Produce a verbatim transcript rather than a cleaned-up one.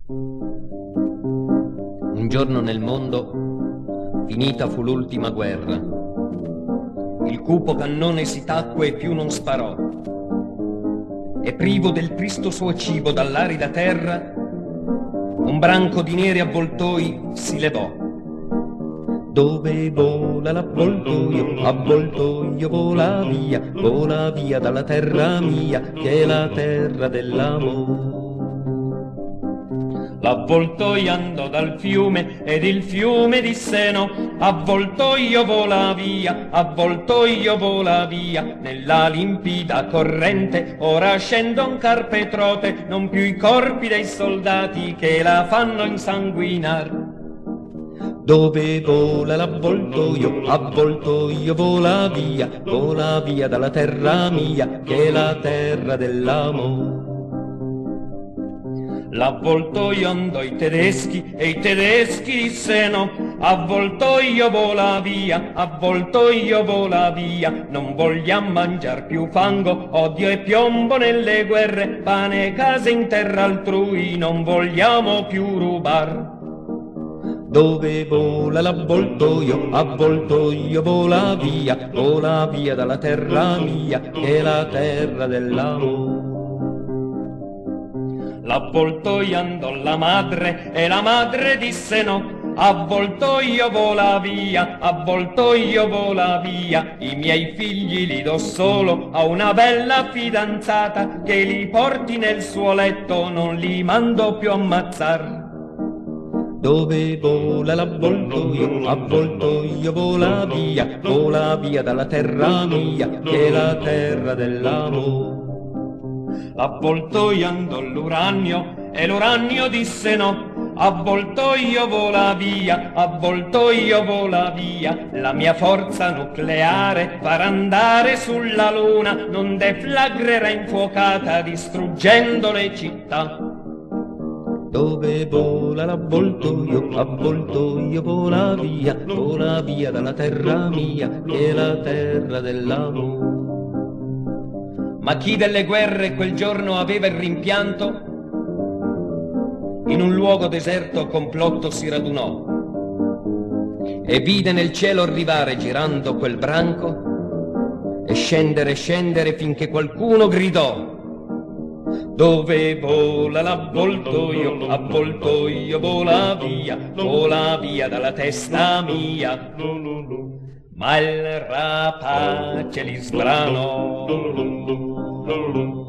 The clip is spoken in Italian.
Un giorno nel mondo, finita fu l'ultima guerra. Il cupo cannone si tacque e più non sparò. E privo del tristo suo cibo dall'arida terra, un branco di neri avvoltoi si levò. Dove vola l'avvoltoio, avvoltoio vola via, vola via dalla terra mia, che è la terra dell'amore. L'avvoltoio andò dal fiume ed il fiume disse no, avvoltoio vola via, avvoltoio vola via, nella limpida corrente ora scendon carpe trote, non più i corpi dei soldati che la fanno insanguinar. Dove vola l'avvoltoio, avvoltoio vola via, vola via dalla terra mia, che è la terra dell'amore. L'avvoltoio andò ai tedeschi e i tedeschi dissero avvoltoio vola via, avvoltoio vola via, non vogliamo mangiar più fango, odio e piombo nelle guerre, pane e case in terra altrui, non vogliamo più rubar. Dove vola l'avvoltoio, avvoltoio vola via, vola via dalla terra mia, che è la terra dell'amore. L'avvoltoio andò alla madre e la madre disse no, avvoltoio vola via, avvoltoio vola via, i miei figli li do solo a una bella fidanzata che li porti nel suo letto, non li mando più ammazzar. Dove vola l'avvoltoio, avvoltoio vola via, vola via dalla terra mia, che è la terra dell'amore. L'avvoltoio andò all'uranio e l'uranio disse no, avvoltoio vola via, avvoltoio vola via, la mia forza nucleare farà andare sulla luna, non deflagrerà infuocata distruggendo le città. Dove vola l'avvoltoio, avvoltoio vola via, vola via dalla terra mia, che è la terra dell'amore. Ma chi delle guerre quel giorno aveva il rimpianto, in un luogo deserto complotto si radunò e vide nel cielo arrivare girando quel branco e scendere scendere finché qualcuno gridò: dove vola l'avvoltoio, avvoltoio vola via, vola via dalla testa mia. Ma il rapace li sbranò.